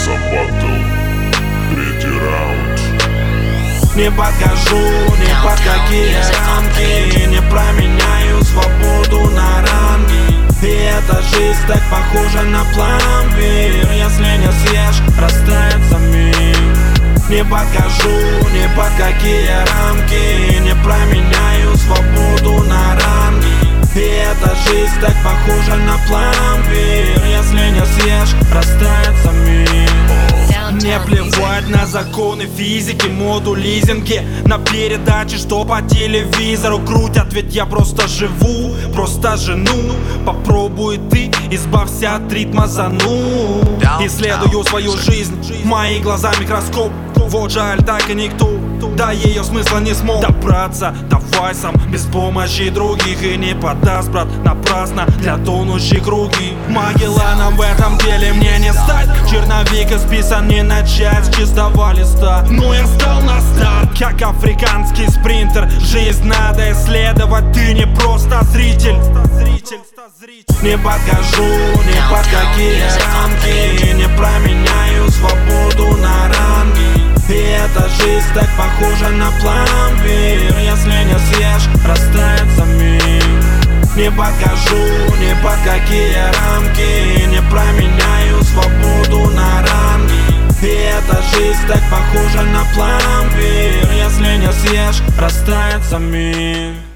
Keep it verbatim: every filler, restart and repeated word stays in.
Начинается баттл, третий раунд. Не покажу ни под какие рамки, не променяю свободу на ранги. И эта жизнь так похожа на пломбир, если не съешь, растает мир. Не покажу ни под какие рамки, не променяю свободу на ранги. И эта жизнь так похожа на пломбир, если не съешь, растает мир. Мне плевать на законы физики, моду, лизинги, на передаче, что по телевизору крутят. Ведь я просто живу, просто жену. Попробуй ты, избавься от ритма зану. Исследую свою жизнь, мои глаза микроскоп. Вот жаль, так и никто до ее смысла не смог добраться. Давай сам, без помощи других. И не подаст, брат, напрасно для тонущих руки. Магелланом в этом деле мне не стать. Черновик исписан, не начать с чистого листа. Но я стал на старт, как африканский спринтер. Жизнь надо исследовать, ты не просто зритель. Не покажу ни под какие рамки, не променяю свободу на ранги. И эта жизнь так похожа на пломбир, если не съешь, растает мир. Не покажу ни под какие рамки, не променяю свободу на ранги. И эта жизнь так похожа на пломбир, если не съешь, растает мир.